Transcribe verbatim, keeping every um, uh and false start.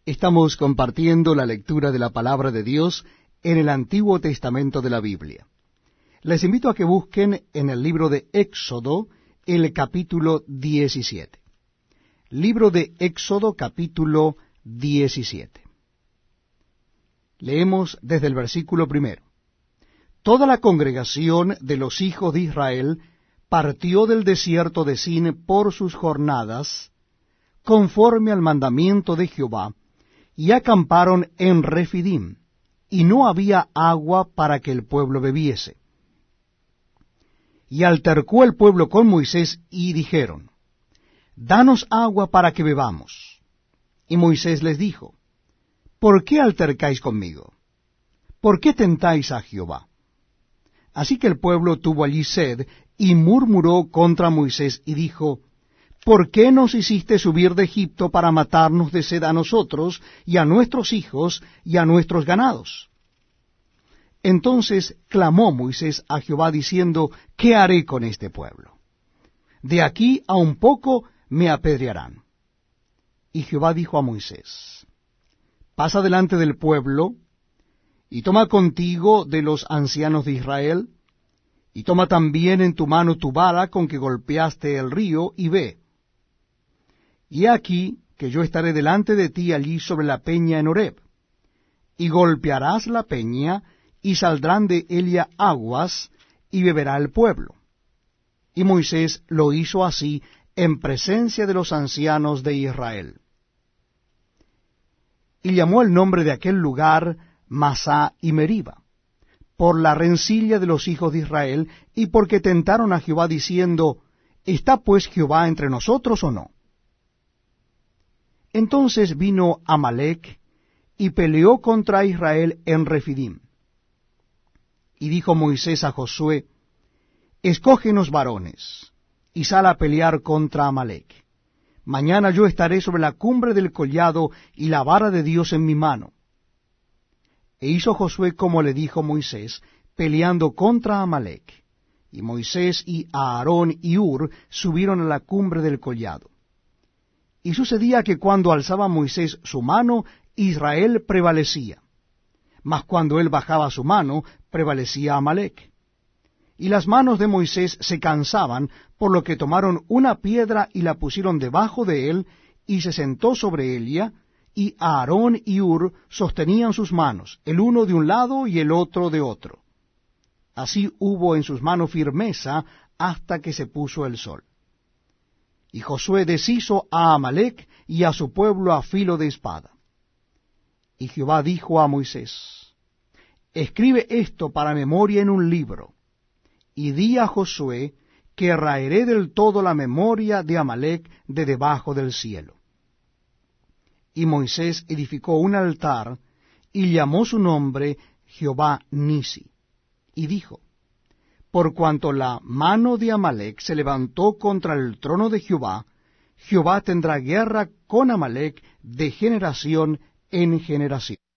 Estamos compartiendo la lectura de la palabra de Dios en el Antiguo Testamento de la Biblia. Les invito a que busquen en el libro de Éxodo el capítulo diecisiete. Libro de Éxodo capítulo diecisiete. Leemos desde el versículo primero. Toda la congregación de los hijos de Israel partió del desierto de Sin por sus jornadas, conforme al mandamiento de Jehová, y acamparon en Refidim, y no había agua para que el pueblo bebiese. Y altercó el pueblo con Moisés, y dijeron, Danos agua para que bebamos. Y Moisés les dijo, ¿Por qué altercáis conmigo? ¿Por qué tentáis a Jehová? Así que el pueblo tuvo allí sed, y murmuró contra Moisés, y dijo, ¿Por qué nos hiciste subir de Egipto para matarnos de sed a nosotros, y a nuestros hijos, y a nuestros ganados? Entonces clamó Moisés a Jehová, diciendo, ¿qué haré con este pueblo? De aquí a un poco me apedrearán. Y Jehová dijo a Moisés, Pasa delante del pueblo, y toma contigo de los ancianos de Israel, y toma también en tu mano tu vara con que golpeaste el río, y ve. Y he aquí que yo estaré delante de ti allí sobre la peña en Horeb, y golpearás la peña, y saldrán de ella aguas, y beberá el pueblo. Y Moisés lo hizo así en presencia de los ancianos de Israel. Y llamó el nombre de aquel lugar Masá y Meriba, por la rencilla de los hijos de Israel, y porque tentaron a Jehová diciendo, ¿está pues Jehová entre nosotros o no? Entonces vino Amalec, y peleó contra Israel en Refidim. Y dijo Moisés a Josué, Escógenos varones, y sal a pelear contra Amalec. Mañana yo estaré sobre la cumbre del collado, y la vara de Dios en mi mano. E hizo Josué como le dijo Moisés, peleando contra Amalec. Y Moisés y Aarón y Hur subieron a la cumbre del collado. Y sucedía que cuando alzaba Moisés su mano, Israel prevalecía. Mas cuando él bajaba su mano, prevalecía Amalec. Y las manos de Moisés se cansaban, por lo que tomaron una piedra y la pusieron debajo de él, y se sentó sobre ella, y Aarón y Hur sostenían sus manos, el uno de un lado y el otro de otro. Así hubo en sus manos firmeza hasta que se puso el sol. Y Josué deshizo a Amalec y a su pueblo a filo de espada. Y Jehová dijo a Moisés, Escribe esto para memoria en un libro, y di a Josué que raeré del todo la memoria de Amalec de debajo del cielo. Y Moisés edificó un altar, y llamó su nombre Jehová Nisi, y dijo, Por cuanto la mano de Amalec se levantó contra el trono de Jehová, Jehová tendrá guerra con Amalec de generación en generación.